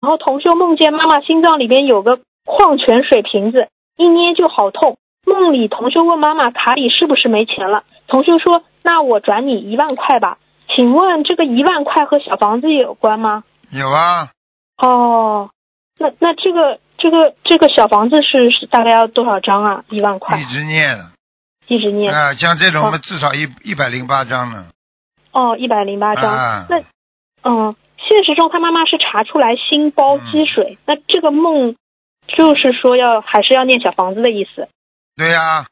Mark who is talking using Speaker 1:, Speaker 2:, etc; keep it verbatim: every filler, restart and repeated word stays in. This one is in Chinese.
Speaker 1: 然后同修梦见妈妈心脏里边有个矿泉水瓶子，一捏就好痛。梦里同修问妈妈卡里是不是没钱了，同修说那我转你一万块吧。请问这个一万块和小房子有关吗？
Speaker 2: 有啊。
Speaker 1: 哦，那那这个这个这个小房子是是大概要多少张啊？一万块。
Speaker 2: 一直念。
Speaker 1: 一直念。
Speaker 2: 啊，像这种嘛，至少一一百零八张呢。
Speaker 1: 哦，一百零八张。
Speaker 2: 啊、
Speaker 1: 那嗯，现实中他妈妈是查出来心包积水，嗯、那这个梦就是说要还是要念小房子的意思。
Speaker 2: 对呀、啊。